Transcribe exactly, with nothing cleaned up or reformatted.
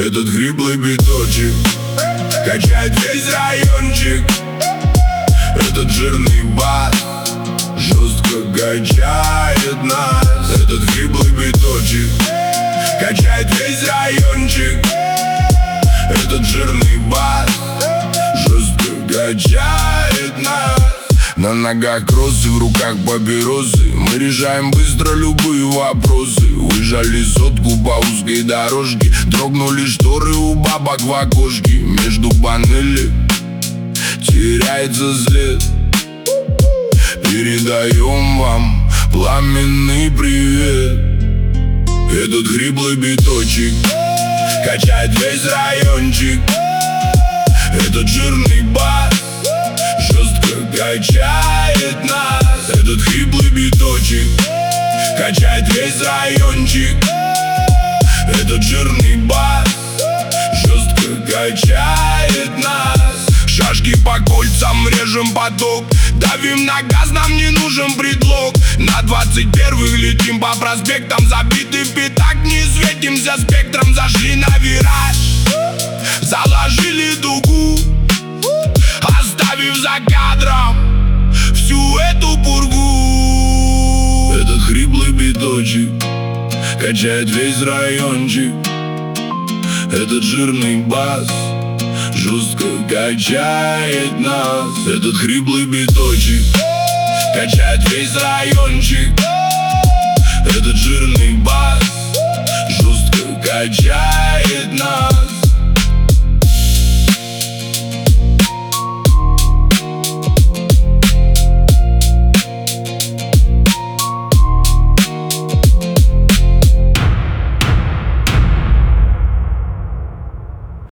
Этот хриплый биточек качает весь райончик. Этот жирный бас жестко качает нас. Этот хриплый биточек качает весь райончик. Этот жирный бас жестко качает нас. На ногах кроссы, в руках папиросы. Мы решаем быстро любые вопросы. Выжали сотку по узкой дорожке. Дрогнули шторы у бабок в окошке. Между панелей теряется след. Передаем вам пламенный привет. Этот хриплый биточек качает весь райончик. Этот жирный бас жестко качает нас. Этот хриплый биточек качает весь райончик. Этот жирный бас жестко качает нас. Шашки по кольцам, режем поток. Давим на газ, нам не нужен предлог. На двадцать первых летим по проспектам. Забитый пятак, не светимся спектром. Зашли на вираж, заложили дугу, оставив за кадром всю эту пургу. Этот хриплый биточек качает весь райончик. Этот жирный бас жестко качает нас. Этот хриплый биточек качает весь райончик. Этот жирный бас жестко качает